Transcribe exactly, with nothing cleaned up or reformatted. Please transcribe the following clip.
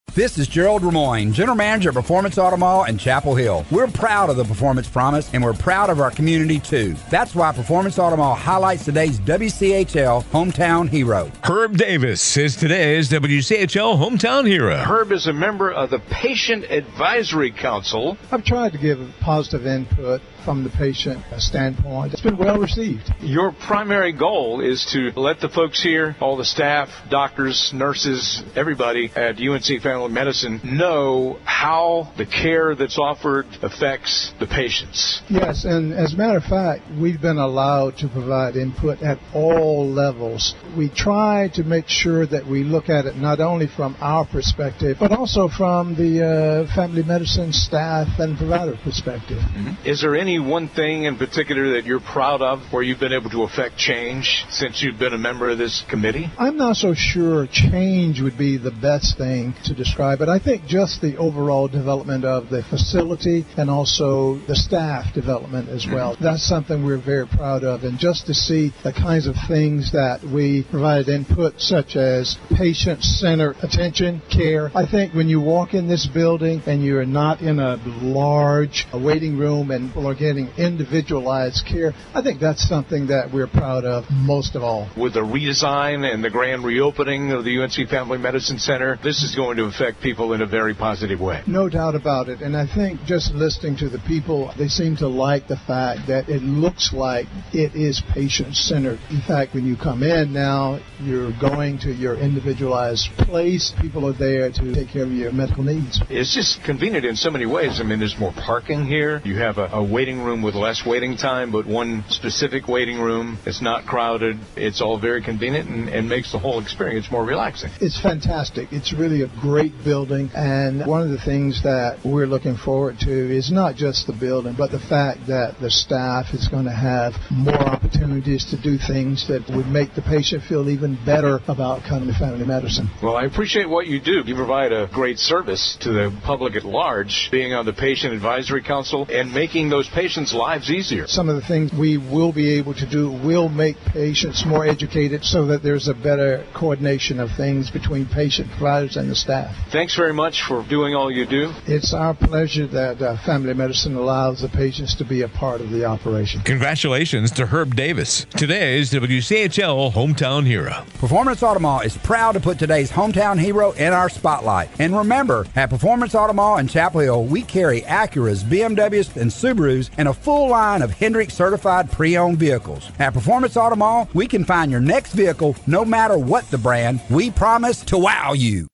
This is Gerald Ramoyne, General Manager of Performance Auto Mall in Chapel Hill. We're proud of the Performance Promise, and we're proud of our community, too. That's why Performance Auto Mall highlights today's W C H L Hometown Hero. Herb Davis is today's W C H L Hometown Hero. Herb is a member of the Patient Advisory Council. I've tried to give positive input from the patient standpoint. It's been well received. Your primary goal is to let the folks here, all the staff, doctors, nurses, everybody at U N C Family Medicine know how the care that's offered affects the patients. Yes, and as a matter of fact, we've been allowed to provide input at all levels. We try to make sure that we look at it not only from our perspective, but also from the uh, family medicine staff and provider perspective. Mm-hmm. Is there any one thing in particular that you're proud of where you've been able to affect change since you've been a member of this committee? I'm not so sure change would be the best thing to describe it. I think just the overall development of the facility and also the staff development as well. Mm-hmm. That's something we're very proud of. And just to see the kinds of things that we provided input, such as patient-centered attention, care. I think when you walk in this building and you're not in a large waiting room and people are getting individualized care, I think that's something that we're proud of most of all. With the redesign and the grand reopening of the U N C Family Medicine Center, this is going to affect people in a very positive way. No doubt about it. And I think just listening to the people, they seem to like the fact that it looks like it is patient-centered. In fact, when you come in now, you're going to your individualized place. People are there to take care of your medical needs. It's just convenient in so many ways. I mean, there's more parking here. You have a, a waiting room with less waiting time, but one specific waiting room. It's not crowded. It's all very convenient and, and makes the whole experience more relaxing. It's fantastic. It's really a great building, and one of the things that we're looking forward to is not just the building, but the fact that the staff is going to have more opportunities to do things that would make the patient feel even better about coming to family medicine. Well, I appreciate what you do. You provide a great service to the public at large, being on the Patient Advisory Council and making those patients' lives easier. Some of the things we will be able to do will make patients more educated so that there's a better coordination of things between patient providers and the staff. Thanks very much for doing all you do. It's our pleasure that uh, family medicine allows the patients to be a part of the operation. Congratulations to Herb Davis, today's W C H L Hometown Hero. Performance Auto Mall is proud to put today's Hometown Hero in our spotlight. And remember, at Performance Auto Mall in Chapel Hill, we carry Acuras, B M Ws, and Subarus, and a full line of Hendrick certified pre-owned vehicles. At Performance Auto Mall, we can find your next vehicle no matter what the brand. We promise to wow you.